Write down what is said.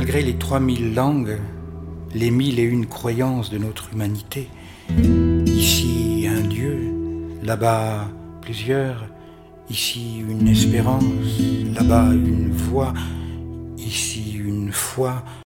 Malgré les 3000 langues, les 1001 croyances de notre humanité, ici un Dieu, là-bas plusieurs, ici une espérance, là-bas une voix, ici une foi,